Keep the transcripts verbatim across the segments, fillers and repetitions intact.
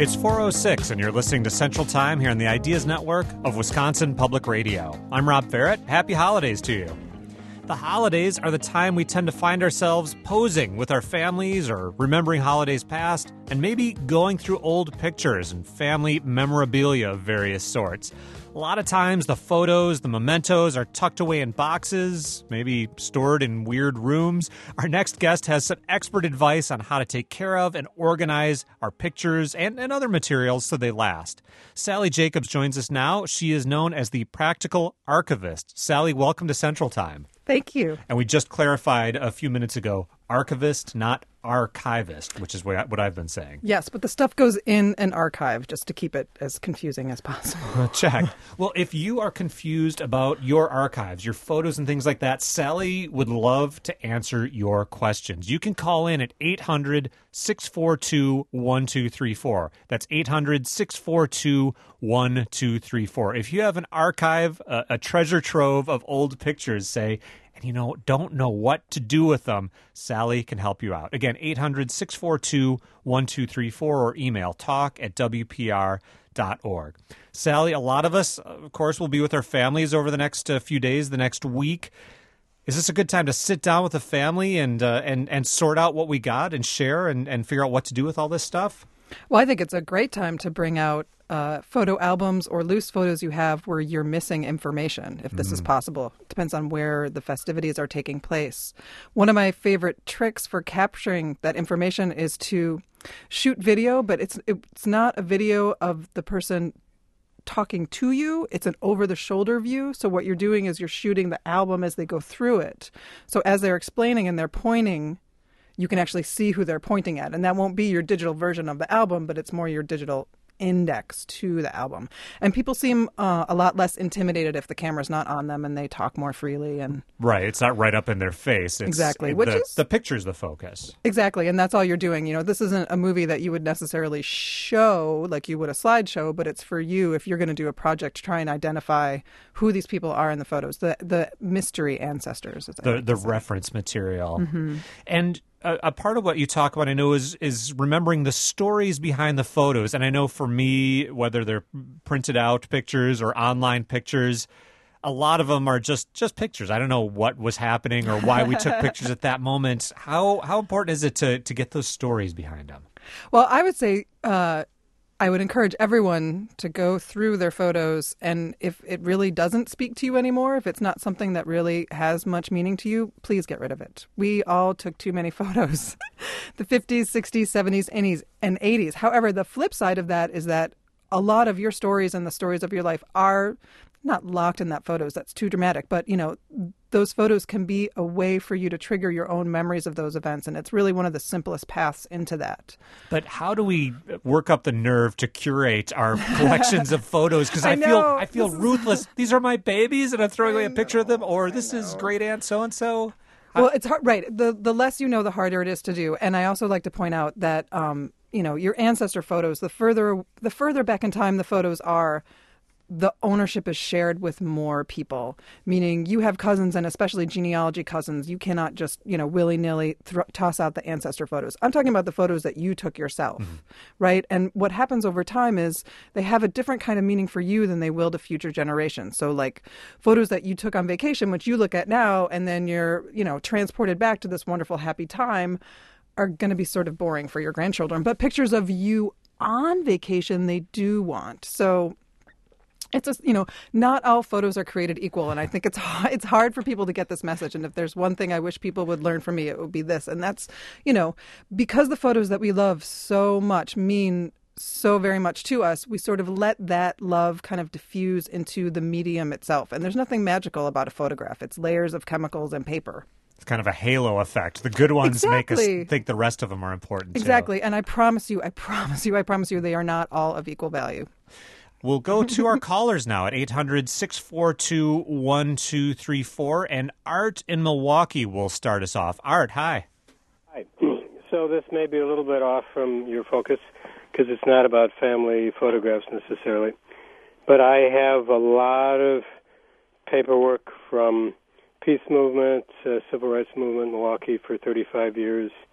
It's four oh six, and you're listening to Central Time here on the Ideas Network of Wisconsin Public Radio. I'm Rob Ferret. Happy holidays to you. The holidays are the time we tend to find ourselves posing with our families or remembering holidays past, and maybe going through old pictures and family memorabilia of various sorts. A lot of times the photos, the mementos are tucked away in boxes, maybe stored in weird rooms. Our next guest has some expert advice on how to take care of and organize our pictures and, and other materials so they last. Sally Jacobs joins us now. She is known as the Practical Archivist. Sally, welcome to Central Time. Thank you. And we just clarified a few minutes ago, archivist, not archivist, which is what I've been saying. Yes, but the stuff goes in an archive just to keep it as confusing as possible. Check. Well, if you are confused about your archives, your photos and things like that, Sally would love to answer your questions. You can call in at eight hundred, six four two, one two three four. That's eight hundred, six four two, one two three four. If you have an archive, a, a treasure trove of old pictures, say, and you know, don't know what to do with them, Sally can help you out. Again, eight hundred, six four two, one two three four or email talk at w p r dot org. Sally, a lot of us, of course, will be with our families over the next uh, few days, the next week. Is this a good time to sit down with the family and uh, and and sort out what we got and share and, and figure out what to do with all this stuff? Well, I think it's a great time to bring out uh, photo albums or loose photos you have where you're missing information, if this mm. is possible. It depends on where the festivities are taking place. One of my favorite tricks for capturing that information is to shoot video, but it's it's not a video of the person talking to you. It's an over-the-shoulder view. So what you're doing is you're shooting the album as they go through it. So as they're explaining and they're pointing, you can actually see who they're pointing at. And that won't be your digital version of the album, but it's more your digital index to the album. And people seem uh, a lot less intimidated if the camera's not on them and they talk more freely. And right. It's not right up in their face. It's, exactly. Which the, is, the picture's the focus. Exactly. And that's all you're doing. You know, this isn't a movie that you would necessarily show like you would a slideshow, but it's for you if you're going to do a project to try and identify who these people are in the photos, the the mystery ancestors. As I the like the to say. reference material. Mm-hmm. And a, a part of what you talk about, I know, is is remembering the stories behind the photos. And I know for me, whether they're printed out pictures or online pictures, a lot of them are just, just pictures. I don't know what was happening or why we took pictures at that moment. How how important is it to, to get those stories behind them? Well, I would say uh, I would encourage everyone to go through their photos, and if it really doesn't speak to you anymore, if it's not something that really has much meaning to you, please get rid of it. We all took too many photos, the fifties, sixties, seventies, and eighties. However, the flip side of that is that a lot of your stories and the stories of your life are not locked in that photos. That's too dramatic. But, you know, those photos can be a way for you to trigger your own memories of those events. And it's really one of the simplest paths into that. But how do we work up the nerve to curate our collections of photos? Because I, I feel I feel this ruthless. Is... These are my babies and I'm throwing away a picture of them. Or this is great aunt so-and-so. Well, it's hard. Right. The, the less you know, the harder it is to do. And I also like to point out that, um, you know, your ancestor photos, the further the further back in time the photos are, the ownership is shared with more people, meaning you have cousins, and especially genealogy cousins. You cannot just, you know, willy-nilly th- toss out the ancestor photos. I'm talking about the photos that you took yourself, mm-hmm. right? And what happens over time is they have a different kind of meaning for you than they will to future generations. So like photos that you took on vacation, which you look at now, and then you're, you know, transported back to this wonderful, happy time, are going to be sort of boring for your grandchildren. But pictures of you on vacation, they do want. So it's just, you know, not all photos are created equal. And I think it's it's hard for people to get this message. And if there's one thing I wish people would learn from me, it would be this. And that's, you know, because the photos that we love so much mean so very much to us, we sort of let that love kind of diffuse into the medium itself. And there's nothing magical about a photograph. It's layers of chemicals and paper. It's kind of a halo effect. The good ones exactly. make us think the rest of them are important, Exactly. too. And I promise you, I promise you, I promise you, they are not all of equal value. We'll go to our callers now at eight hundred, six four two, one two three four. And Art in Milwaukee will start us off. Art, hi. Hi. So this may be a little bit off from your focus because it's not about family photographs necessarily. But I have a lot of paperwork from peace movement, uh, civil rights movement, Milwaukee for thirty-five years,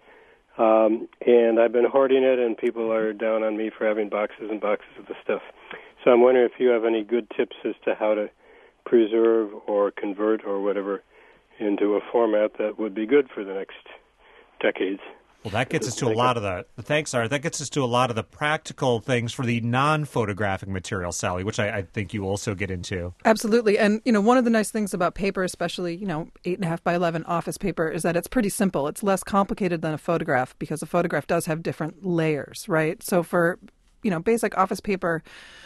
Um, and I've been hoarding it, and people are down on me for having boxes and boxes of the stuff. So I'm wondering if you have any good tips as to how to preserve or convert or whatever into a format that would be good for the next decades. Well, that gets us to a lot of the, thanks, Art, that gets us to a lot of the practical things for the non-photographic material, Sally, which I, I think you also get into. Absolutely. And, you know, one of the nice things about paper, especially, you know, eight and a half by eleven office paper, is that it's pretty simple. It's less complicated than a photograph because a photograph does have different layers, right? So for, you know, basic office paper,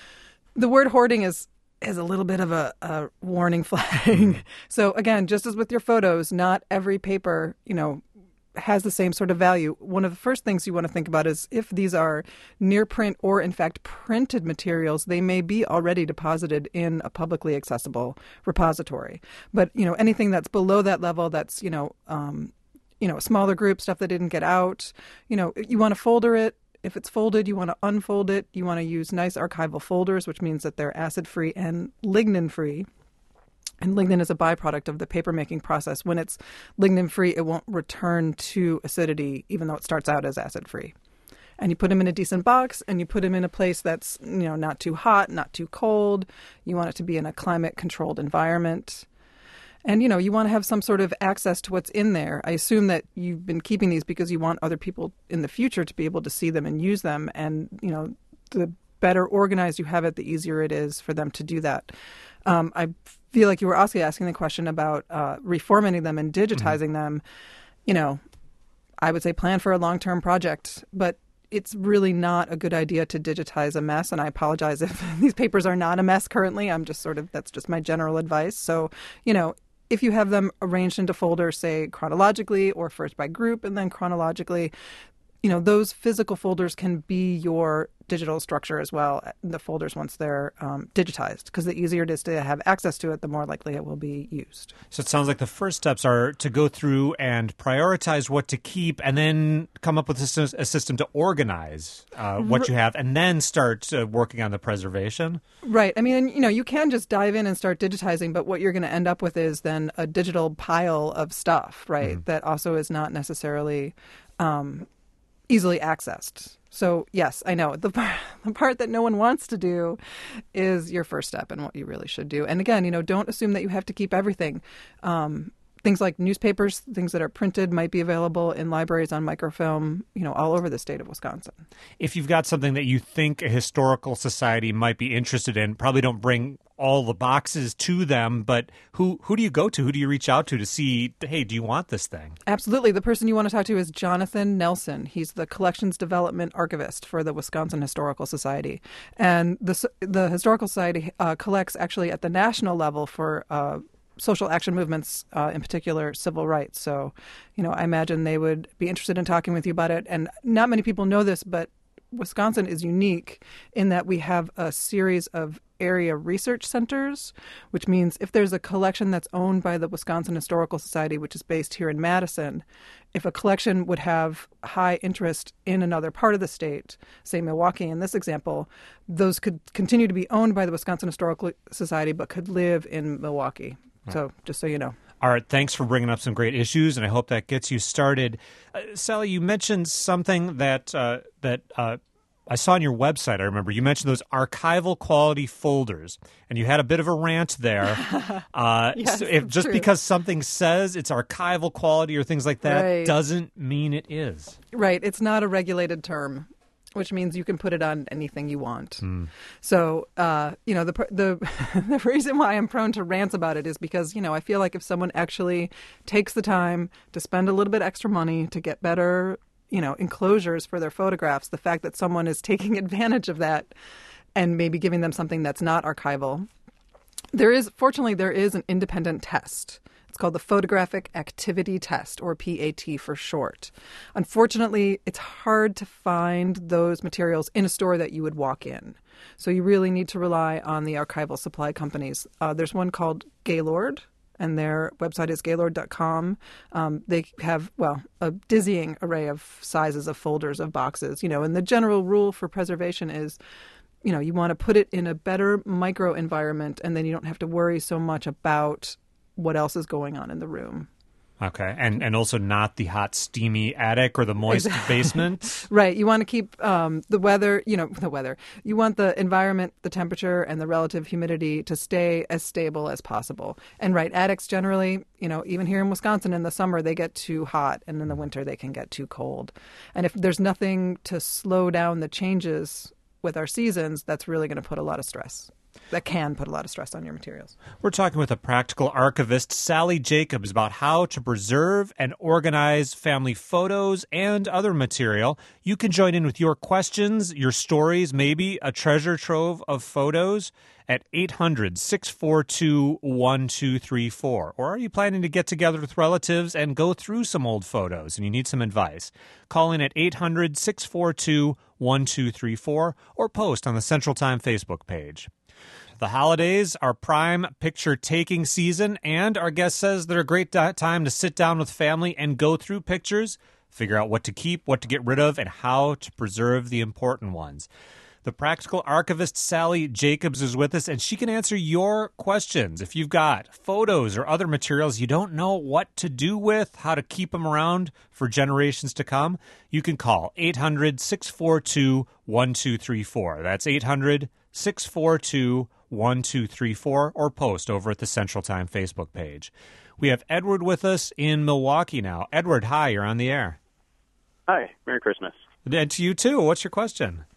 the word hoarding is is a little bit of a, a warning flag. So again, just as with your photos, not every paper, you know, has the same sort of value. One of the first things you want to think about is if these are near print or in fact printed materials, they may be already deposited in a publicly accessible repository. But, you know, anything that's below that level, that's, you know, um, you know, a smaller group, stuff that didn't get out, you know, you want to folder it. If it's folded, you want to unfold it. You want to use nice archival folders, which means that they're acid-free and lignin-free. And lignin is a byproduct of the paper-making process. When it's lignin-free, it won't return to acidity, even though it starts out as acid-free. And you put them in a decent box, and you put them in a place that's, you know, not too hot, not too cold. You want it to be in a climate-controlled environment. And, you know, you want to have some sort of access to what's in there. I assume that you've been keeping these because you want other people in the future to be able to see them and use them. And, you know, the better organized you have it, the easier it is for them to do that. Um, I feel like you were also asking the question about uh, reformatting them and digitizing mm-hmm. them. You know, I would say plan for a long-term project, but it's really not a good idea to digitize a mess. And I apologize if these papers are not a mess currently. I'm just sort of, that's just my general advice. So, you know, if you have them arranged into folders, say chronologically or first by group and then chronologically, you know, those physical folders can be your digital structure as well, the folders once they're um, digitized, because the easier it is to have access to it, the more likely it will be used. So it sounds like the first steps are to go through and prioritize what to keep and then come up with a system, a system to organize uh, what you have and then start uh, working on the preservation. Right. I mean, you know, you can just dive in and start digitizing, but what you're going to end up with is then a digital pile of stuff, right, mm-hmm. that also is not necessarily um, easily accessed. So, yes, I know. The part, the part that no one wants to do is your first step and what you really should do. And again, you know, don't assume that you have to keep everything. Um, things like newspapers, things that are printed might be available in libraries on microfilm, you know, all over the state of Wisconsin. If you've got something that you think a historical society might be interested in, probably don't bring all the boxes to them, but who who do you go to? Who do you reach out to to see, hey, do you want this thing? Absolutely. The person you want to talk to is Jonathan Nelson. He's the Collections Development Archivist for the Wisconsin Historical Society. And the, the Historical Society uh, collects actually at the national level for uh, social action movements, uh, in particular civil rights. So, you know, I imagine they would be interested in talking with you about it. And not many people know this, but Wisconsin is unique in that we have a series of area research centers, which means if there's a collection that's owned by the Wisconsin Historical Society, which is based here in Madison, if a collection would have high interest in another part of the state, say Milwaukee in this example, those could continue to be owned by the Wisconsin Historical Society but could live in Milwaukee. Right. So just so you know. All right, thanks for bringing up some great issues, and I hope that gets you started. Uh, Sally, you mentioned something that uh, that uh, I saw on your website. I remember you mentioned those archival quality folders, and you had a bit of a rant there. Uh, yes, so if, just true. because something says it's archival quality or things like that right. doesn't mean it is. Right. It's not a regulated term, which means you can put it on anything you want. Mm. So, uh, you know, the the the reason why I'm prone to rants about it is because, you know, I feel like if someone actually takes the time to spend a little bit extra money to get better, you know, enclosures for their photographs, the fact that someone is taking advantage of that and maybe giving them something that's not archival. There is, fortunately, there is an independent test. It's called the Photographic Activity Test, or P A T for short. Unfortunately, it's hard to find those materials in a store that you would walk in. So you really need to rely on the archival supply companies. Uh, there's one called Gaylord, and their website is gaylord dot com. Um, they have, well, a dizzying array of sizes of folders of boxes, you know, and the general rule for preservation is, you know, you want to put it in a better micro environment, and then you don't have to worry so much about what else is going on in the room. Okay, and and also not the hot, steamy attic or the moist basement. Right. You want to keep um, the weather, you know, the weather. You want the environment, the temperature, and the relative humidity to stay as stable as possible. And right, attics generally, you know, even here in Wisconsin in the summer, they get too hot, and in the winter they can get too cold. And if there's nothing to slow down the changes with our seasons, that's really going to put a lot of stress. That can put a lot of stress on your materials. We're talking with a practical archivist, Sally Jacobs, about how to preserve and organize family photos and other material. You can join in with your questions, your stories, maybe a treasure trove of photos at eight hundred, six four two, one two three four. Or are you planning to get together with relatives and go through some old photos and you need some advice? Call in at eight hundred, six four two, one two three four or post on the Central Time Facebook page. The holidays are prime picture-taking season, and our guest says they're a great time to sit down with family and go through pictures, figure out what to keep, what to get rid of, and how to preserve the important ones. The practical archivist Sally Jacobs is with us, and she can answer your questions. If you've got photos or other materials you don't know what to do with, how to keep them around for generations to come, you can call eight hundred, six four two, one two three four. That's eight hundred, six four two, one two three four or post over at the Central Time Facebook page. We have Edward with us in Milwaukee now. Edward, hi, you're on the air. Hi, Merry Christmas. And to you too. What's your question?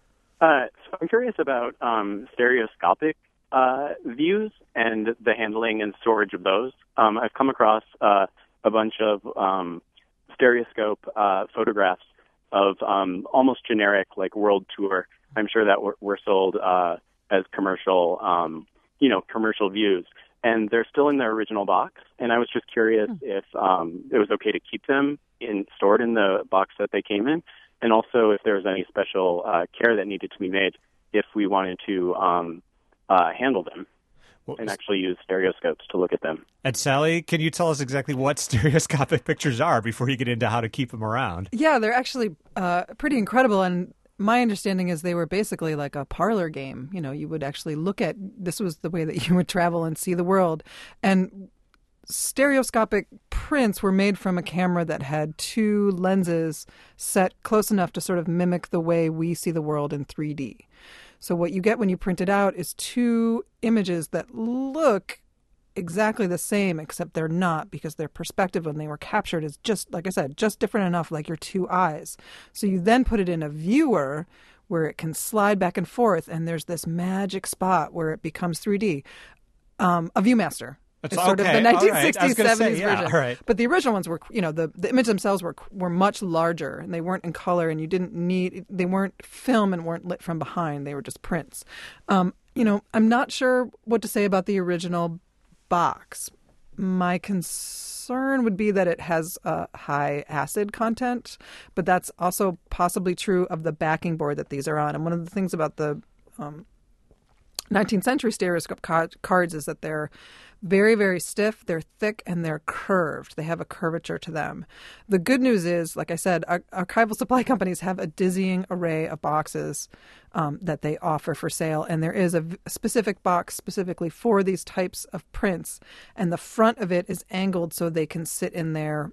Uh, so I'm curious about um, stereoscopic uh, views and the handling and storage of those. Um, I've come across uh, a bunch of um, stereoscope uh, photographs of um, almost generic, like world tour. I'm sure that were, were sold uh, as commercial, um, you know, commercial views. And they're still in their original box. And I was just curious mm. if um, it was okay to keep them in stored in the box that they came in. And also if there was any special uh, care that needed to be made if we wanted to um, uh, handle them well, and actually use stereoscopes to look at them. And Sally, can you tell us exactly what stereoscopic pictures are before you get into how to keep them around? Yeah, they're actually uh, pretty incredible. And my understanding is they were basically like a parlor game. You know, you would actually look at, this was the way that you would travel and see the world. And stereoscopic prints were made from a camera that had two lenses set close enough to sort of mimic the way we see the world in three D. So what you get when you print it out is two images that look exactly the same, except they're not, because their perspective when they were captured is just, like I said, just different enough, like your two eyes. So you then put it in a viewer where it can slide back and forth, and there's this magic spot where it becomes three D. Um, a ViewMaster. It's sort okay. of the nineteen sixties, Right. seventies say, yeah, version. Right. But the original ones were, you know, the, the images themselves were were much larger, and they weren't in color, and you didn't need, they weren't film and weren't lit from behind. They were just prints. Um, you know, I'm not sure what to say about the original box. My concern would be that it has a high acid content, but that's also possibly true of the backing board that these are on. And one of the things about the um, nineteenth century stereoscope ca- cards is that they're very, very stiff, they're thick, and they're curved. They have a curvature to them. The good news is, like I said, ar- archival supply companies have a dizzying array of boxes um, that they offer for sale, and there is a v- specific box specifically for these types of prints, and the front of it is angled so they can sit in there.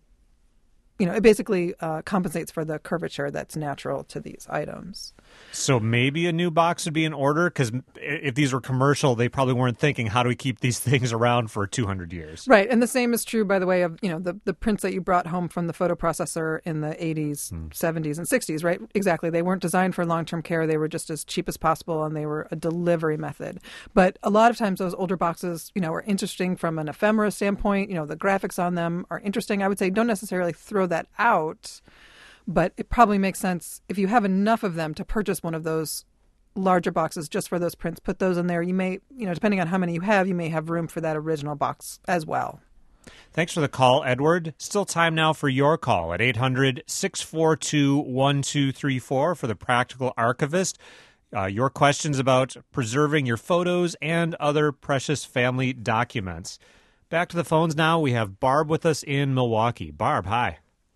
You know, it basically uh, compensates for the curvature that's natural to these items. So maybe a new box would be in order, because if these were commercial, they probably weren't thinking, how do we keep these things around for two hundred years? Right, and the same is true, by the way, of, you know, the, the prints that you brought home from the photo processor in the eighties, hmm. seventies, and sixties, right? Exactly. They weren't designed for long-term care. They were just as cheap as possible, and they were a delivery method. But a lot of times those older boxes, you know, are interesting from an ephemera standpoint. You know, the graphics on them are interesting. I would say don't necessarily throw that out, but it probably makes sense if you have enough of them to purchase one of those larger boxes just for those prints. Put those in there. You may, you know, depending on how many you have, you may have room for that original box as well. Thanks for the call, Edward. Still time now for your call at eight hundred, six four two, one two three four for the Practical Archivist. Uh, your questions about preserving your photos and other precious family documents. Back to the phones now. We have Barb with us in Milwaukee. Barb, hi.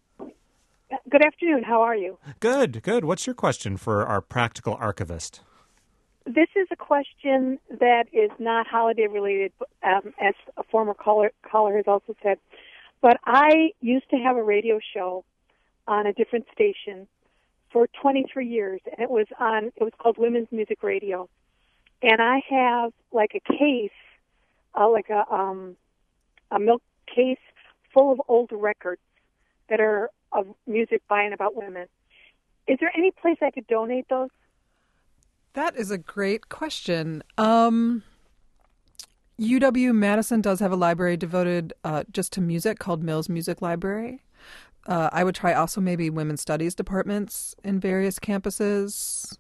Good afternoon. How are you? Good, good. What's your question for our Practical Archivist? This is a question that is not holiday related, um, as a former caller, caller has also said. but I used to have a radio show on a different station for twenty-three years, and it was on. It was called Women's Music Radio, and I have like a case, uh, like a um, a milk case full of old records that are of music by and about women. Is there any place I could donate those? That is a great question. Um, U W-Madison does have a library devoted uh, just to music called Mills Music Library. Uh, I would try also maybe women's studies departments in various campuses.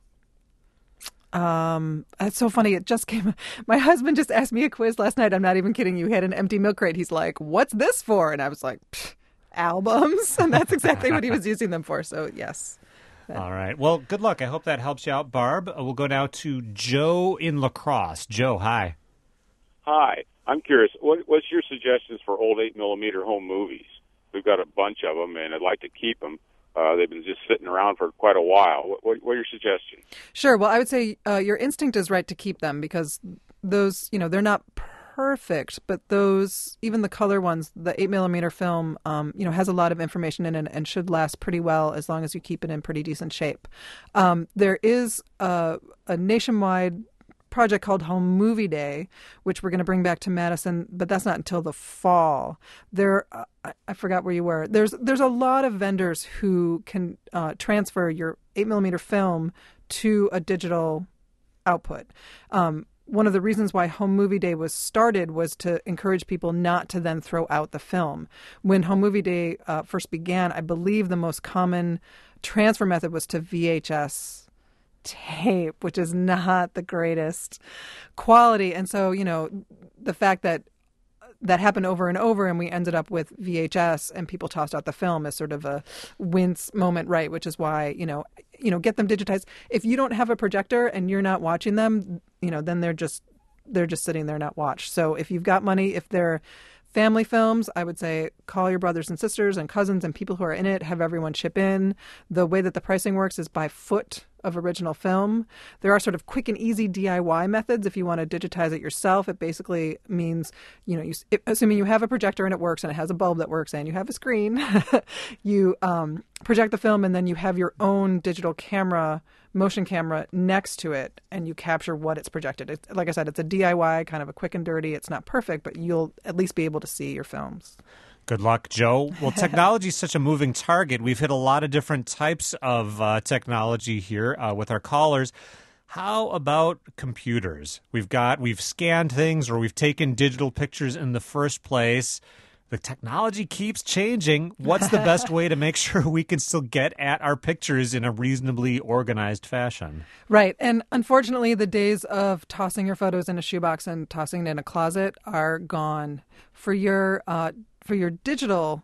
Um, it's so funny. It just came. My husband just asked me a quiz last night. I'm not even kidding you. He had an empty milk crate. He's like, "What's this for?" And I was like, "Albums." And that's exactly what he was using them for. So yes. All right. Well, good luck. I hope that helps you out, Barb. Uh, We'll go now to Joe in La Crosse. Joe, hi. Hi. I'm curious, what, what's your suggestions for old eight millimeter home movies? We've got a bunch of them, and I'd like to keep them. Uh, they've been just sitting around for quite a while. What, what, what are your suggestions? Sure. Well, I would say uh, your instinct is right to keep them because those, you know, they're not perfect, but those, even the color ones, the eight millimeter film, um, you know, has a lot of information in it and should last pretty well as long as you keep it in pretty decent shape. Um, there is a, a nationwide project called Home Movie Day, which we're going to bring back to Madison, but that's not until the fall. There, uh, I, I forgot where you were. There's there's a lot of vendors who can uh, transfer your eight millimeter film to a digital output. Um, one of the reasons why Home Movie Day was started was to encourage people not to then throw out the film. When Home Movie Day uh, first began, I believe the most common transfer method was to V H S tape, which is not the greatest quality. And so, you know, the fact that that happened over and over and we ended up with V H S and people tossed out the film is sort of a wince moment, right? Which is why, you know, you know, get them digitized. If you don't have a projector and you're not watching them, you know, then they're just, they're just sitting there not watched. So if you've got money, if they're family films, I would say call your brothers and sisters and cousins and people who are in it, have everyone chip in. The way that the pricing works is by foot of original film. There are sort of quick and easy D I Y methods if you want to digitize it yourself. It basically means, you know, you, assuming you have a projector and it works and it has a bulb that works and you have a screen, you um, project the film and then you have your own digital camera, motion camera next to it and you capture what it's projected. It's, like I said, it's a D I Y, kind of a quick and dirty. It's not perfect, but you'll at least be able to see your films. Good luck, Joe. Well, technology is such a moving target. We've hit a lot of different types of uh, technology here uh, with our callers. How about computers? We've got, we've scanned things or we've taken digital pictures in the first place. The technology keeps changing. What's the best way to make sure we can still get at our pictures in a reasonably organized fashion? Right. And unfortunately, the days of tossing your photos in a shoebox and tossing it in a closet are gone. For your uh, for your digital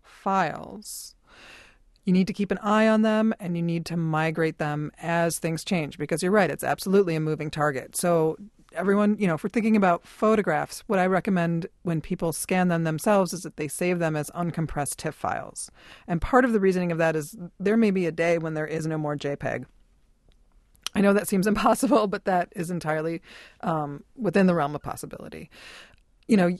files, you need to keep an eye on them and you need to migrate them as things change because you're right, it's absolutely a moving target. So everyone, you know, if we're thinking about photographs, what I recommend when people scan them themselves is that they save them as uncompressed TIFF files. And part of the reasoning of that is there may be a day when there is no more JPEG. I know that seems impossible, but that is entirely um, within the realm of possibility. You know,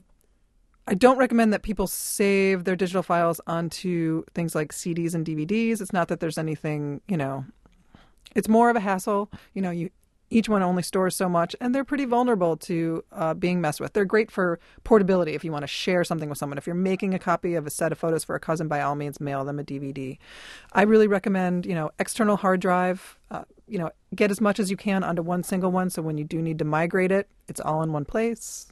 I don't recommend that people save their digital files onto things like C Ds and D V Ds. It's not that there's anything, you know, it's more of a hassle. You know, you each one only stores so much, and they're pretty vulnerable to uh, being messed with. They're great for portability if you want to share something with someone. If you're making a copy of a set of photos for a cousin, by all means, mail them a D V D. I really recommend, you know, external hard drive. Uh, you know, get as much as you can onto one single one, so when you do need to migrate it, it's all in one place.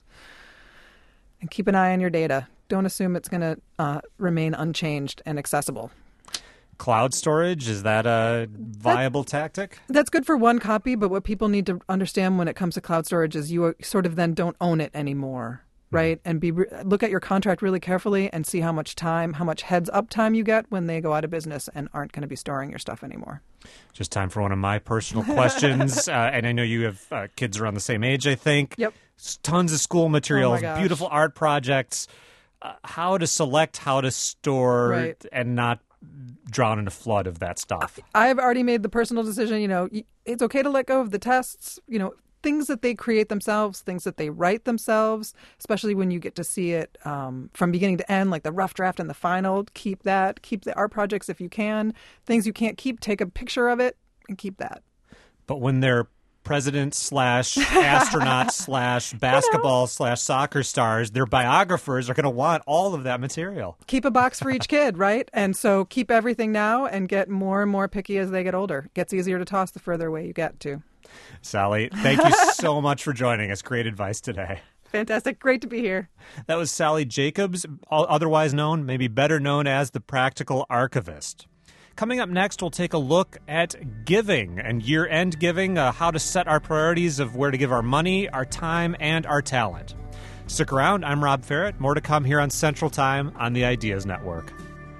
And keep an eye on your data. Don't assume it's going to uh, remain unchanged and accessible. Cloud storage, is that a viable that, tactic? That's good for one copy, but what people need to understand when it comes to cloud storage is you sort of then don't own it anymore, right? Mm-hmm. And be look at your contract really carefully and see how much time, how much heads up time you get when they go out of business and aren't going to be storing your stuff anymore. Just time for one of my personal questions. uh, and I know you have uh, kids around the same age, I think. Yep. Tons of school materials, oh beautiful art projects. Uh, how to select, how to store, right. and not drown in a flood of that stuff. I've already made the personal decision, you know, it's okay to let go of the tests. You know, things that they create themselves, things that they write themselves, especially when you get to see it um, from beginning to end, like the rough draft and the final. Keep that. Keep the art projects if you can. Things you can't keep, take a picture of it and keep that. But when they're president slash astronaut slash basketball slash soccer stars, their biographers are going to want all of that material. Keep a box for each kid, right? And so keep everything now and get more and more picky as they get older. It gets easier to toss the further away you get to. Sally, thank you so much for joining us. Great advice today. Fantastic. Great to be here. That was Sally Jacobs, otherwise known, maybe better known as the Practical Archivist. Coming up next, we'll take a look at giving and year-end giving, uh, how to set our priorities of where to give our money, our time, and our talent. Stick around. I'm Rob Ferrett. More to come here on Central Time on the Ideas Network.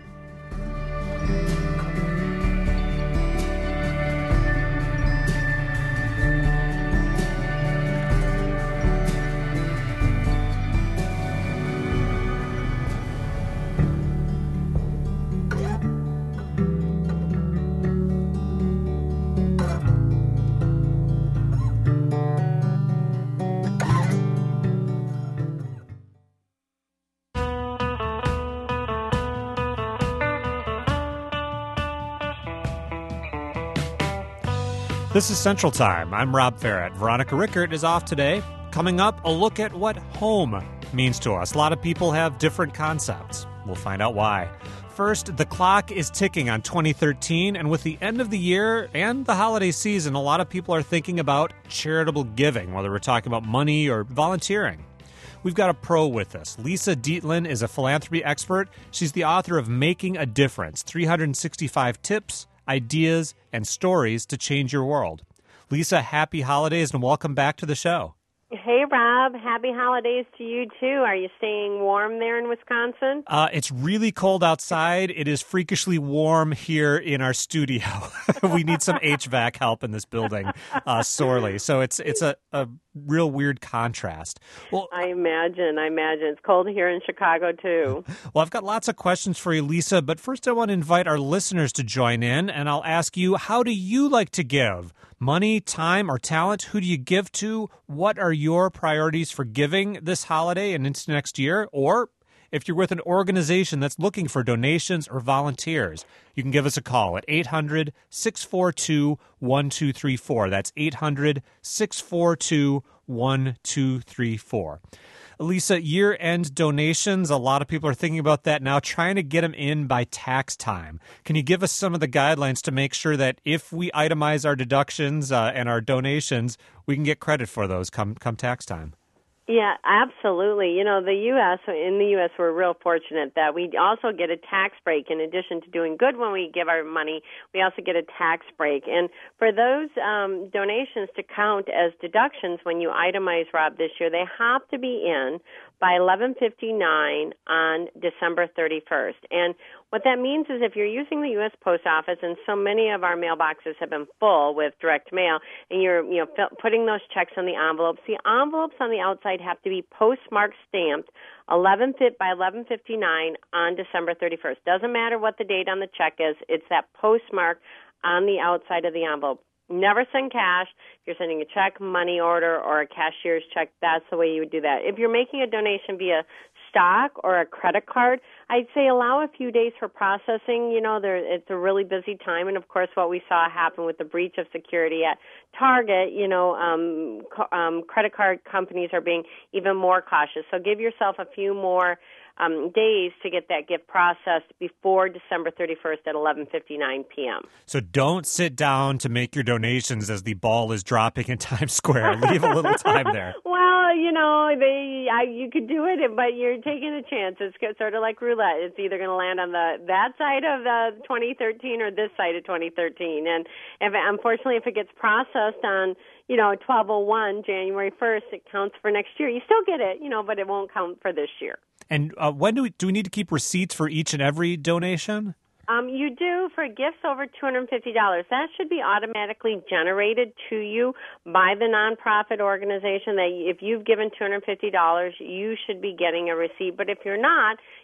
This is Central Time. I'm Rob Ferrett. Veronica Rickert is off today. Coming up, a look at what home means to us. A lot of people have different concepts. We'll find out why. First, the clock is ticking on twenty thirteen, and with the end of the year and the holiday season, a lot of people are thinking about charitable giving, whether we're talking about money or volunteering. We've got a pro with us. Lisa Dietlin is a philanthropy expert. She's the author of Making a Difference, three hundred sixty-five tips, ideas, and stories to change your world. Lisa, happy holidays and welcome back to the show. Hey, Rob. Happy holidays to you, too. Are you staying warm there in Wisconsin? Uh, it's really cold outside. It is freakishly warm here in our studio. We need some H V A C help in this building uh, sorely. So it's it's a, a real weird contrast. Well, I imagine. I imagine. It's cold here in Chicago, too. Well, I've got lots of questions for you, Lisa. But first, I want to invite our listeners to join in. And I'll ask you, how do you like to give? Money, time, or talent? Who do you give to? What are your priorities for giving this holiday and into next year? Or if you're with an organization that's looking for donations or volunteers, you can give us a call at eight hundred, six four two, one two three four. That's eight hundred, six four two, one two three four. Lisa, year-end donations, a lot of people are thinking about that now, trying to get them in by tax time. Can you give us some of the guidelines to make sure that if we itemize our deductions uh, and our donations, we can get credit for those come come tax time? Yeah, absolutely. You know, the U S, in the U S, we're real fortunate that we also get a tax break. In addition to doing good when we give our money, we also get a tax break. And for those um, donations to count as deductions when you itemize, Rob, this year, they have to be in by eleven fifty-nine on December thirty-first. And what that means is if you're using the U S Post Office, and so many of our mailboxes have been full with direct mail, and you're you know putting those checks on the envelopes, the envelopes on the outside have to be postmark stamped eleven by eleven fifty-nine on December thirty-first. Doesn't matter what the date on the check is, it's that postmark on the outside of the envelope. Never send cash. If you're sending a check, money order, or a cashier's check, that's the way you would do that. If you're making a donation via stock or a credit card, I'd say allow a few days for processing. You know, there, it's a really busy time. And, of course, what we saw happen with the breach of security at Target, you know, um, co- um, credit card companies are being even more cautious. So give yourself a few more Um, days to get that gift processed before December thirty-first at eleven fifty-nine p.m. So don't sit down to make your donations as the ball is dropping in Times Square. Leave a little time there. Well, you know, they I, you could do it, but you're taking a chance. It's sort of like roulette. It's either going to land on the that side of the twenty thirteen or this side of twenty thirteen. And if unfortunately, if it gets processed on, you know, twelve oh one, January first, it counts for next year. You still get it, you know, but it won't count for this year. And uh, when do we do we need to keep receipts for each and every donation? Um, you do for gifts over two hundred fifty dollars. That should be automatically generated to you by the nonprofit organization. That if you've given two hundred fifty dollars, you should be getting a receipt. But if you're not,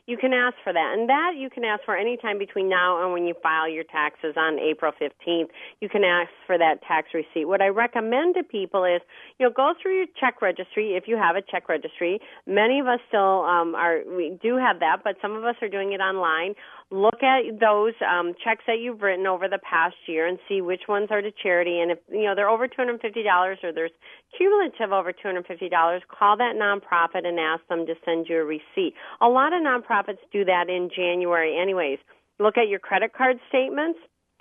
you can ask for that. And that you can ask for anytime between now and when you file your taxes on April fifteenth. You can ask for that tax receipt. What I recommend to people is, you know, go through your check registry if you have a check registry. Many of us still um, are, we do have that, but some of us are doing it online. Look at those um, checks that you've written over the past year and see which ones are to charity. And if, you know, they're over two hundred fifty dollars or there's cumulative over two hundred fifty dollars, call that nonprofit and ask them to send you a receipt. A lot of nonprofits do that in January anyways. Look at your credit card statements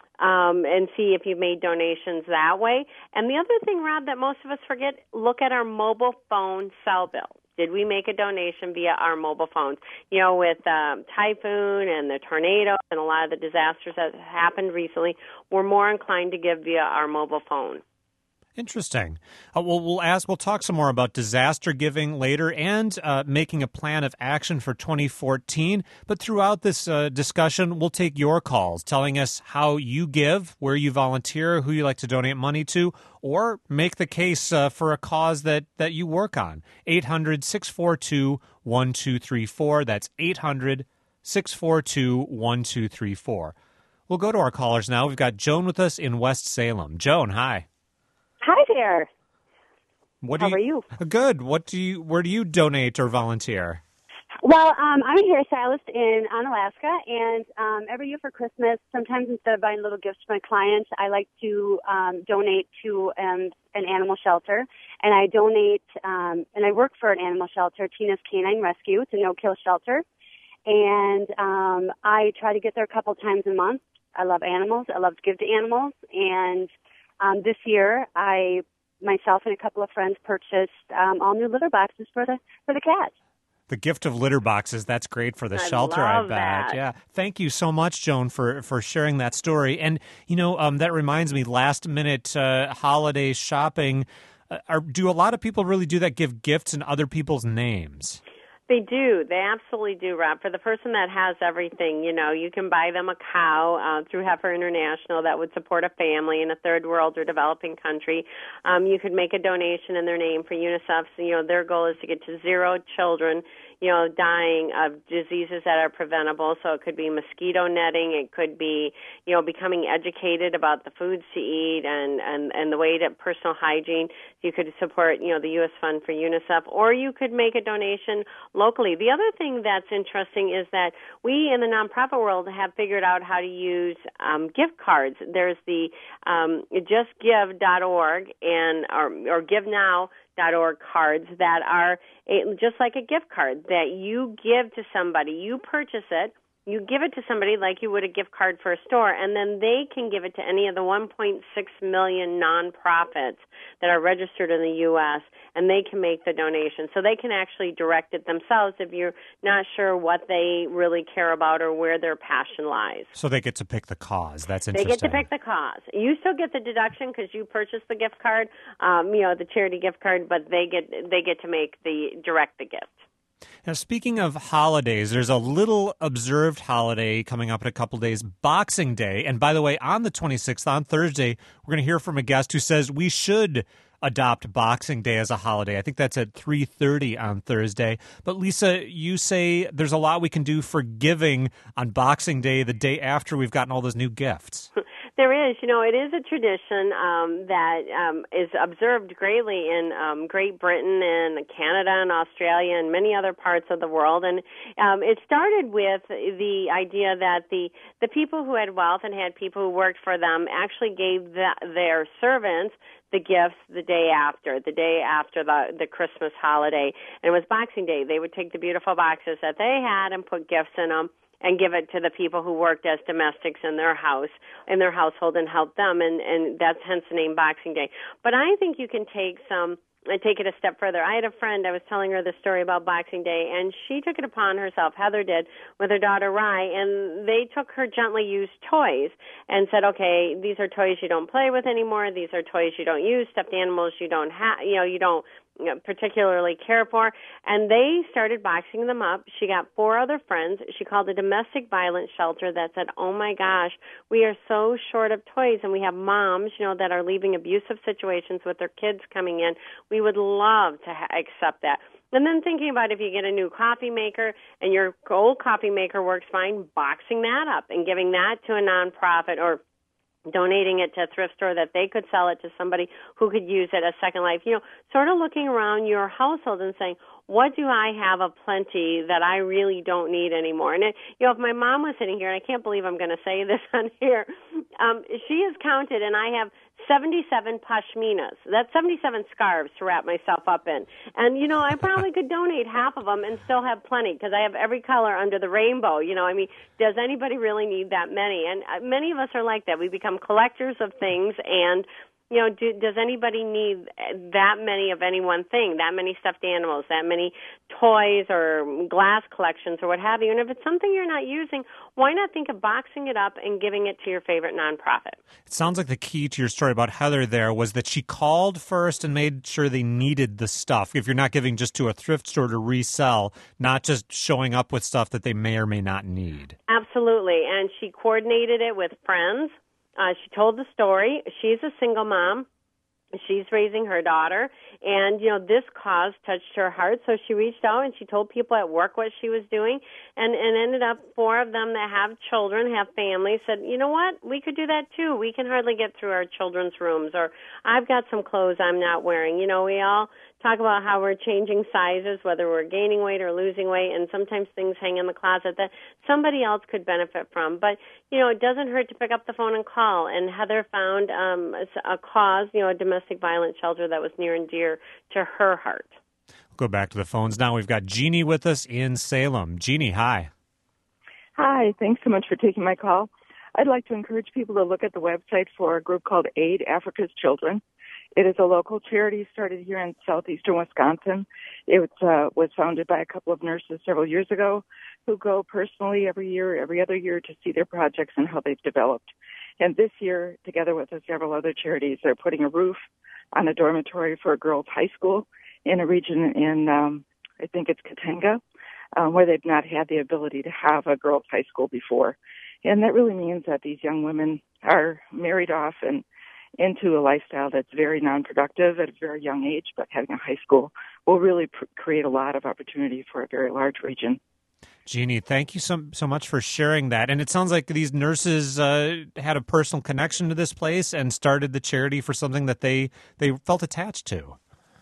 um, and see if you've made donations that way. And the other thing, Rob, that most of us forget, look at our mobile phone cell bill. Did we make a donation via our mobile phones? You know, with um, typhoon and the tornadoes and a lot of the disasters that happened recently, we're more inclined to give via our mobile phone. Interesting. Uh, well, we'll ask. We'll talk some more about disaster giving later and uh, making a plan of action for twenty fourteen. But throughout this uh, discussion, we'll take your calls, telling us how you give, where you volunteer, who you like to donate money to, or make the case uh, for a cause that that you work on. eight hundred, six four two, one two three four. That's eight hundred, six four two, one two three four. We'll go to our callers now. We've got Joan with us in West Salem. Joan, hi. Hi there. What do How you, are you? Good. What do you? Where do you donate or volunteer? Well, um, I'm a hairstylist in on Alaska, and um, every year for Christmas, sometimes instead of buying little gifts for my clients, I like to um, donate to um, an animal shelter, and I donate, um, and I work for an animal shelter, Tina's Canine Rescue. It's a no-kill shelter, and um, I try to get there a couple times a month. I love animals. I love to give to animals, and Um, this year, I, myself and a couple of friends purchased um, all new litter boxes for the for the cats. The gift of litter boxes, that's great for the I shelter, love I bet. that. Yeah. Thank you so much, Joan, for, for sharing that story. And, you know, um, that reminds me, last-minute uh, holiday shopping, uh, are, do a lot of people really do that, give gifts in other people's names? They do. They absolutely do, Rob. For the person that has everything, you know, you can buy them a cow uh, through Heifer International that would support a family in a third world or developing country. Um, you could make a donation in their name for UNICEF. So, you know, their goal is to get to zero children, you know, dying of diseases that are preventable. So it could be mosquito netting. It could be, you know, becoming educated about the foods to eat and, and, and the way to personal hygiene. You could support, you know, the U S Fund for UNICEF, or you could make a donation locally. The other thing that's interesting is that we in the nonprofit world have figured out how to use um, gift cards. There's the um, just give dot org and or, or give now dot org cards that are a, just like a gift card that you give to somebody. You purchase it. You give it to somebody like you would a gift card for a store, and then they can give it to any of the one point six million nonprofits that are registered in the U S, and they can make the donation. So they can actually direct it themselves if you're not sure what they really care about or where their passion lies. So they get to pick the cause. That's They interesting. get to pick the cause. You still get the deduction because you purchased the gift card, um, you know, the charity gift card, but they get they get to make the direct the gift. Now, speaking of holidays, there's a little observed holiday coming up in a couple days, Boxing Day. And by the way, on the twenty-sixth, on Thursday, we're going to hear from a guest who says we should adopt Boxing Day as a holiday. I think that's at three thirty on Thursday. But Lisa, you say there's a lot we can do for giving on Boxing Day, the day after we've gotten all those new gifts. There is. You know, it is a tradition um, that um, is observed greatly in um, Great Britain and Canada and Australia and many other parts of the world. And um, it started with the idea that the, the people who had wealth and had people who worked for them actually gave the, their servants the gifts the day after, the day after the, the Christmas holiday. And it was Boxing Day. They would take the beautiful boxes that they had and put gifts in them and give it to the people who worked as domestics in their house, in their household, and help them, and, and that's hence the name Boxing Day. But I think you can take some and take it a step further. I had a friend, I was telling her the story about Boxing Day, and she took it upon herself, Heather did, with her daughter Rye, and they took her gently used toys and said, okay, these are toys you don't play with anymore, these are toys you don't use, stuffed animals you don't have, you know, you don't you know, particularly care for, and they started boxing them up. She got four other friends. She called a domestic violence shelter that said, oh my gosh, we are so short of toys, and we have moms, you know, that are leaving abusive situations with their kids coming in. We would love to ha- accept that. And then thinking about if you get a new coffee maker and your old coffee maker works fine, boxing that up and giving that to a nonprofit or donating it to a thrift store that they could sell it to somebody who could use it as Second Life. You know, sort of looking around your household and saying, what do I have of plenty that I really don't need anymore? And, it, you know, if my mom was sitting here, and I can't believe I'm going to say this on here, um, she has counted, and I have seventy-seven pashminas. That's seventy-seven scarves to wrap myself up in. And, you know, I probably could donate half of them and still have plenty because I have every color under the rainbow. You know, I mean, does anybody really need that many? And uh, many of us are like that. We become collectors of things, and you know, do, does anybody need that many of any one thing, that many stuffed animals, that many toys or glass collections or what have you? And if it's something you're not using, why not think of boxing it up and giving it to your favorite nonprofit? It sounds like the key to your story about Heather there was that she called first and made sure they needed the stuff. If you're not giving just to a thrift store to resell, not just showing up with stuff that they may or may not need. Absolutely. And she coordinated it with friends. Uh, she told the story. She's a single mom. She's raising her daughter. And, you know, this cause touched her heart, so she reached out and she told people at work what she was doing. And, and ended up four of them that have children, have families, said, you know what, we could do that too. We can hardly get through our children's rooms. Or I've got some clothes I'm not wearing. You know, we all talk about how we're changing sizes, whether we're gaining weight or losing weight, and sometimes things hang in the closet that somebody else could benefit from. But, you know, it doesn't hurt to pick up the phone and call. And Heather found um, a cause, you know, a domestic violence shelter that was near and dear to her heart. We'll go back to the phones now. We've got Jeannie with us in Salem. Jeannie, hi. Hi, thanks so much for taking my call. I'd like to encourage people to look at the website for a group called Aid Africa's Children. It is a local charity started here in southeastern Wisconsin. It was, uh, was founded by a couple of nurses several years ago who go personally every year, every other year to see their projects and how they've developed. And this year, together with several other charities, they're putting a roof on a dormitory for a girls' high school in a region in, um, I think it's Katanga, um, where they've not had the ability to have a girls' high school before. And that really means that these young women are married off and into a lifestyle that's very non-productive at a very young age, but having a high school will really pr- create a lot of opportunity for a very large region. Jeannie, thank you so so much for sharing that. And it sounds like these nurses uh, had a personal connection to this place and started the charity for something that they, they felt attached to.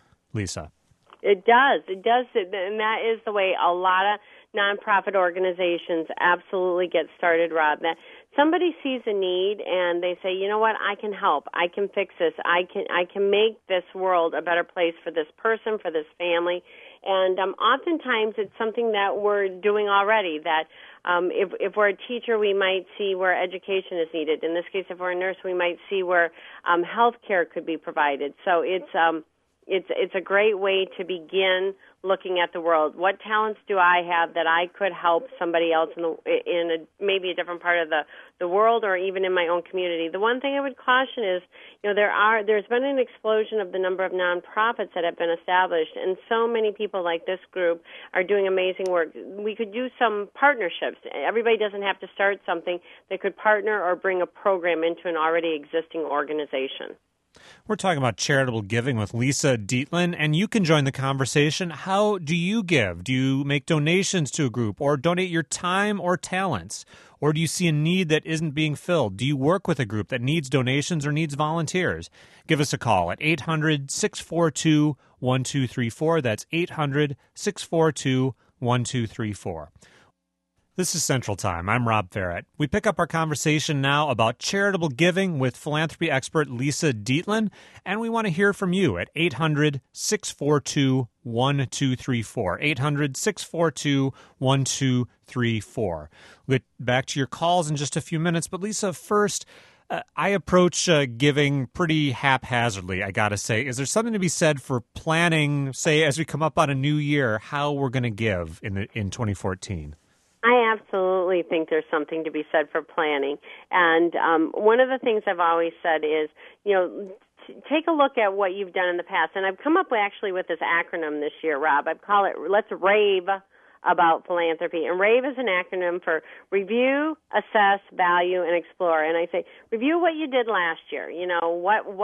Lisa. It does. It does. And that is the way a lot of nonprofit organizations absolutely get started, Rob. That somebody sees a need and they say, you know what, I can help. I can fix this. I can I can make this world a better place for this person, for this family. And um, oftentimes it's something that we're doing already, that um, if, if we're a teacher, we might see where education is needed. In this case, if we're a nurse, we might see where um, health care could be provided. So it's um, it's it's a great way to begin looking at the world. What talents do I have that I could help somebody else in the in a, maybe a different part of the, the world or even in my own community? The one thing I would caution is, you know, there are there's been an explosion of the number of nonprofits that have been established, and so many people like this group are doing amazing work. We could do some partnerships. Everybody doesn't have to start something. They could partner or bring a program into an already existing organization. We're talking about charitable giving with Lisa Dietlin, and you can join the conversation. How do you give? Do you make donations to a group or donate your time or talents? Or do you see a need that isn't being filled? Do you work with a group that needs donations or needs volunteers? Give us a call at eight hundred, six four two, one two three four. That's eight hundred, six four two, one two three four. This is Central Time. I'm Rob Farrett. We pick up our conversation now about charitable giving with philanthropy expert Lisa Dietlin, and we want to hear from you at eight hundred, six four two, one two three four. eight hundred, six four two, one two three four. We'll get back to your calls in just a few minutes, but Lisa, first, uh, I approach uh, giving pretty haphazardly, I got to say. Is there something to be said for planning, say, as we come up on a new year, how we're going to give in the, in twenty fourteen? I absolutely think there's something to be said for planning. And um, one of the things I've always said is, you know, t- take a look at what you've done in the past. And I've come up with, actually with this acronym this year, Rob. I call it Let's Rave About Philanthropy. And RAVE is an acronym for Review, Assess, Value, and Explore. And I say, review what you did last year. You know, what what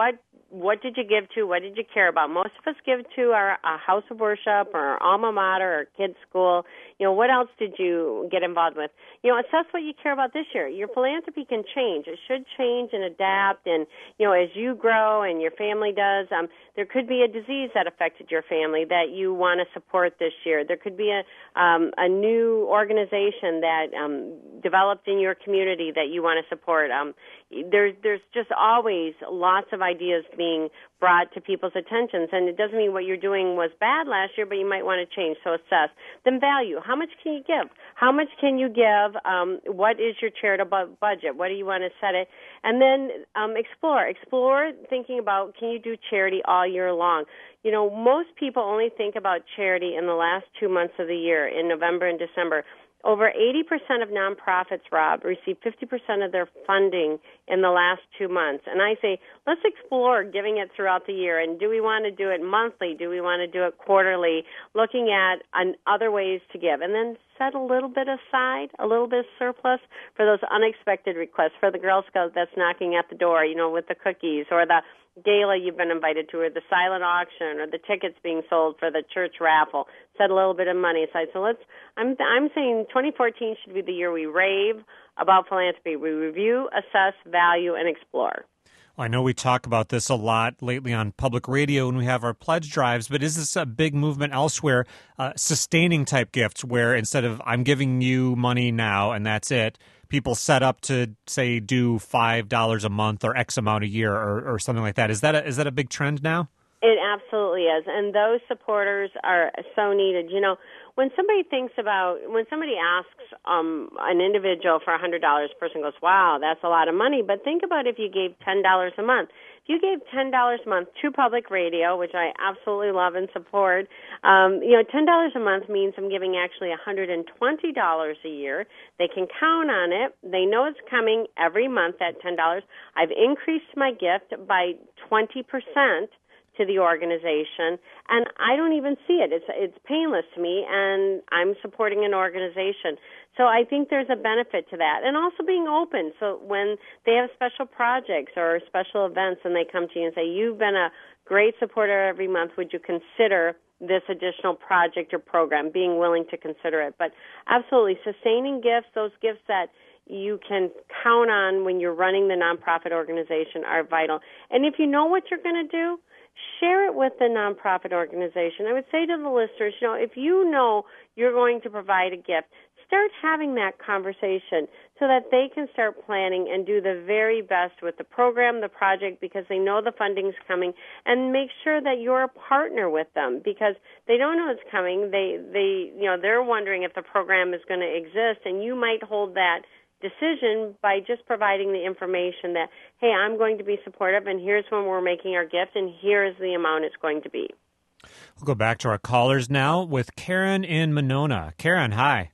what did you give to? What did you care about? Most of us give to our, our house of worship or our alma mater or kids' school. You know, what else did you get involved with? You know, assess what you care about this year. Your philanthropy can change. It should change and adapt. And, you know, as you grow and your family does, um, there could be a disease that affected your family that you want to support this year. There could be a, um, a new organization that um, developed in your community that you want to support. Um, there, there's just always lots of ideas being brought to people's attentions, and it doesn't mean what you're doing was bad last year, but you might want to change, so assess. Then value. How much can you give? How much can you give? Um, what is your charitable budget? What do you want to set it? And then um, explore. Explore thinking about, can you do charity all year long? You know, most people only think about charity in the last two months of the year, in November and December. Over eighty percent of nonprofits, Rob, receive fifty percent of their funding in the last two months. And I say, let's explore giving it throughout the year. And do we want to do it monthly? Do we want to do it quarterly? Looking at an, other ways to give. And then set a little bit aside, a little bit of surplus for those unexpected requests, for the Girl Scout that's knocking at the door, you know, with the cookies, or the gala you've been invited to, or the silent auction, or the tickets being sold for the church raffle. Set a little bit of money aside. So let's, I'm, I'm saying twenty fourteen should be the year we rave about philanthropy. We review, assess, value, and explore. I know we talk about this a lot lately on public radio when we have our pledge drives, but is this a big movement elsewhere, uh, sustaining type gifts, where instead of I'm giving you money now and that's it, people set up to, say, do five dollars a month or X amount a year, or, or something like that? Is that a, is that a big trend now? It absolutely is, and those supporters are so needed. You know, when somebody thinks about, when somebody asks um, an individual for one hundred dollars, the person goes, wow, that's a lot of money. But think about if you gave ten dollars a month. If you gave ten dollars a month to public radio, which I absolutely love and support, um, you know, ten dollars a month means I'm giving actually one hundred twenty dollars a year. They can count on it. They know it's coming every month at ten dollars. I've increased my gift by twenty percent. To the organization, and I don't even see it. It's it's painless to me, and I'm supporting an organization. So I think there's a benefit to that, and also being open. So when they have special projects or special events, and they come to you and say, "You've been a great supporter every month. Would you consider this additional project or program?" Being willing to consider it, but absolutely sustaining gifts, those gifts that you can count on when you're running the nonprofit organization, are vital. And if you know what you're going to do, share it with the nonprofit organization. I would say to the listeners, you know, if you know you're going to provide a gift, start having that conversation so that they can start planning and do the very best with the program, the project, because they know the funding's coming, and make sure that you're a partner with them, because they don't know it's coming. They, they, you know, they're wondering if the program is going to exist, and you might hold that decision by just providing the information that, hey, I'm going to be supportive, and here's when we're making our gift, and here is the amount it's going to be. We'll go back to our callers now with Karen in Monona. Karen, hi.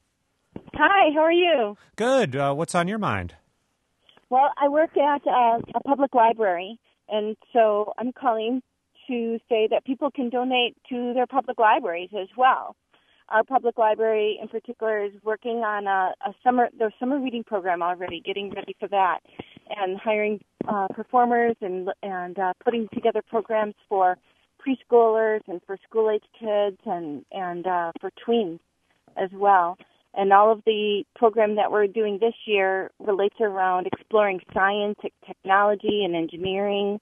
Hi, how are you? Good. Uh, what's on your mind? Well, I work at a, a public library, and so I'm calling to say that people can donate to their public libraries as well. Our public library in particular is working on a, a summer their summer reading program already, getting ready for that, and hiring uh, performers and and uh, putting together programs for preschoolers and for school-age kids and and uh, for tweens as well. And all of the program that we're doing this year relates around exploring science, technology, and engineering.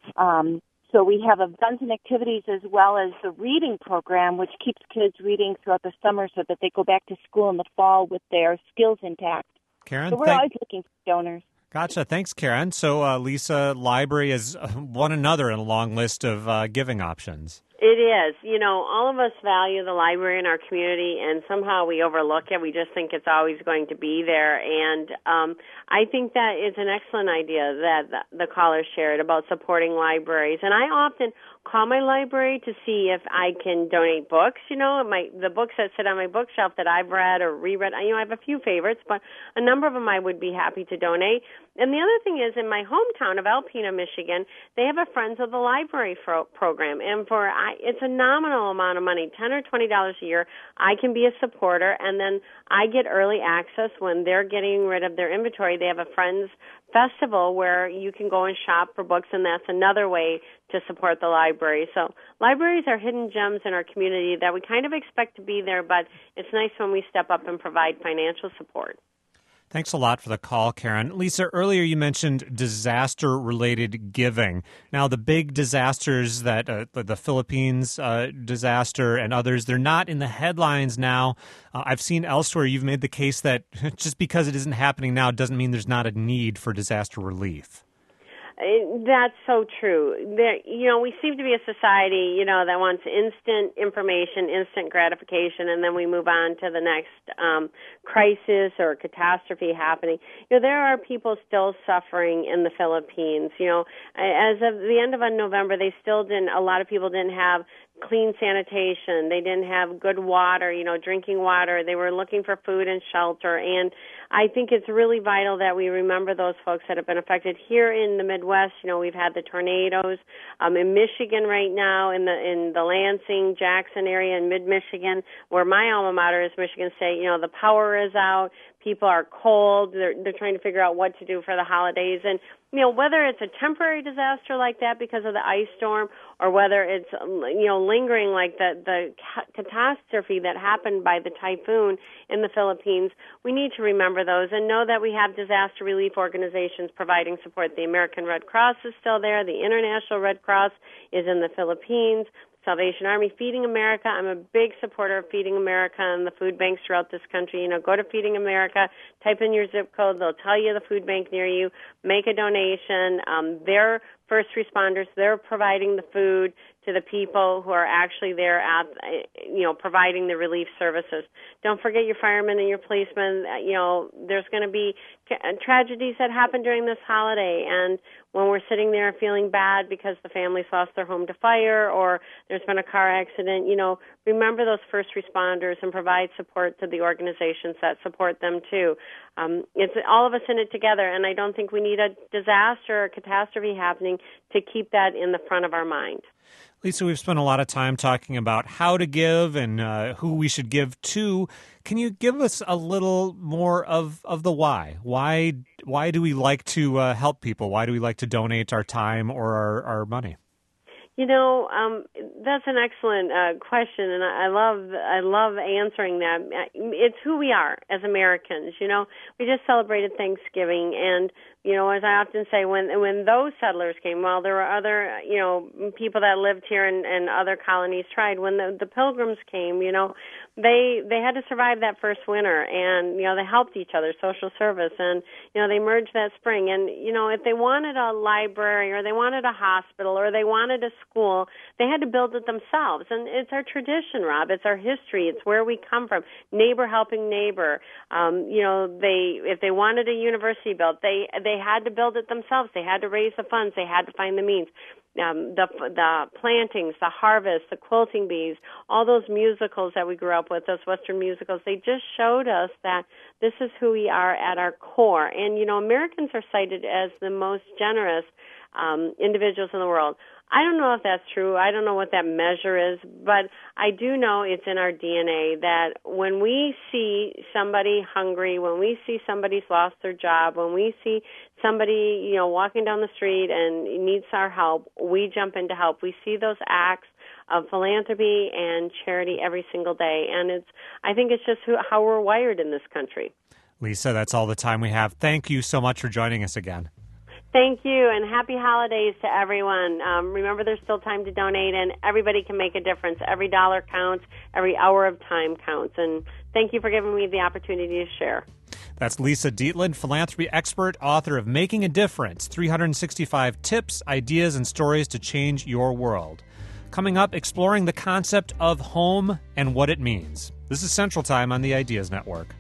Um, So we have events and activities as well as the reading program, which keeps kids reading throughout the summer so that they go back to school in the fall with their skills intact. Karen, so we're thank- always looking for donors. Gotcha. Thanks, Karen. So uh, Lisa, library is uh, one another in a long list of uh, giving options. It is. You know, all of us value the library in our community, and somehow we overlook it. We just think it's always going to be there. And um, I think that is an excellent idea that the, the caller shared about supporting libraries. And I often call my library to see if I can donate books. You know, my the books that sit on my bookshelf that I've read or reread. You know, I have a few favorites, but a number of them I would be happy to donate. and the other thing is, in my hometown of Alpena, Michigan, they have a Friends of the Library fro- program, and for I, it's a nominal amount of money, ten or twenty dollars a year. I can be a supporter, and then I get early access when they're getting rid of their inventory. They have a Friends Festival where you can go and shop for books, and that's another way to support the library. So libraries are hidden gems in our community that we kind of expect to be there, but it's nice when we step up and provide financial support. Thanks a lot for the call, Karen. Lisa, earlier you mentioned disaster-related giving. Now, the big disasters that uh, the Philippines uh, disaster and others, they're not in the headlines now. Uh, I've seen elsewhere you've made the case that just because it isn't happening now doesn't mean there's not a need for disaster relief. That's so true. There, you know, we seem to be a society, you know, that wants instant information, instant gratification, and then we move on to the next um, crisis or catastrophe happening. You know, there are people still suffering in the Philippines. You know, as of the end of November, they still didn't. A lot of people didn't have clean sanitation. They didn't have good water, you know, drinking water. They were looking for food and shelter. And I think it's really vital that we remember those folks that have been affected. Here in the Midwest, you know, we've had the tornadoes. Um, in Michigan right now, in the in the Lansing, Jackson area in mid-Michigan, where my alma mater is Michigan State, you know, the power is out. People are cold. They're, they're trying to figure out what to do for the holidays. And, you know, whether it's a temporary disaster like that because of the ice storm or whether it's, you know, lingering like the, the ca- catastrophe that happened by the typhoon in the Philippines, we need to remember those and know that we have disaster relief organizations providing support. The American Red Cross is still there. The International Red Cross is in the Philippines. Salvation Army, Feeding America. I'm a big supporter of Feeding America and the food banks throughout this country. You know, go to Feeding America, type in your zip code. They'll tell you the food bank near you. Make a donation. Um, they're first responders. They're providing the food to the people who are actually there at, you know, providing the relief services. Don't forget your firemen and your policemen. You know, there's going to be tragedies that happen during this holiday, and when we're sitting there feeling bad because the family's lost their home to fire or there's been a car accident, you know, remember those first responders and provide support to the organizations that support them too. Um, it's all of us in it together, and I don't think we need a disaster or catastrophe happening to keep that in the front of our mind. Lisa, we've spent a lot of time talking about how to give and uh, who we should give to. Can you give us a little more of, of the why? Why why do we like to uh, help people? Why do we like to donate our time or our, our money? You know, um, that's an excellent uh, question, and I love I love answering that. It's who we are as Americans. You know, we just celebrated Thanksgiving, and you know, as I often say, when when those settlers came, well, there were other you know people that lived here and, and other colonies tried. When the, the Pilgrims came, you know, they they had to survive that first winter, and you know they helped each other, social service, and you know they merged that spring. And you know, if they wanted a library or they wanted a hospital or they wanted a school, they had to build it themselves. And it's our tradition, Rob. It's our history. It's where we come from. Neighbor helping neighbor. Um, you know, they if they wanted a university built, they they had to build it themselves. They had to raise the funds. They had to find the means. Um, the the plantings, the harvest, the quilting bees, all those musicals that we grew up with, those Western musicals, they just showed us that this is who we are at our core. And, you know, Americans are cited as the most generous um, individuals in the world. I don't know if that's true. I don't know what that measure is, but I do know it's in our D N A that when we see somebody hungry, when we see somebody's lost their job, when we see somebody, you know, walking down the street and needs our help, we jump in to help. We see those acts of philanthropy and charity every single day, and it's I think it's just who, how we're wired in this country. Lisa, that's all the time we have. Thank you so much for joining us again. Thank you, and happy holidays to everyone. Um, remember, there's still time to donate, and everybody can make a difference. Every dollar counts. Every hour of time counts. And thank you for giving me the opportunity to share. That's Lisa Dietland, philanthropy expert, author of Making a Difference, three hundred sixty-five Tips, Ideas, and Stories to Change Your World. Coming up, exploring the concept of home and what it means. This is Central Time on the Ideas Network.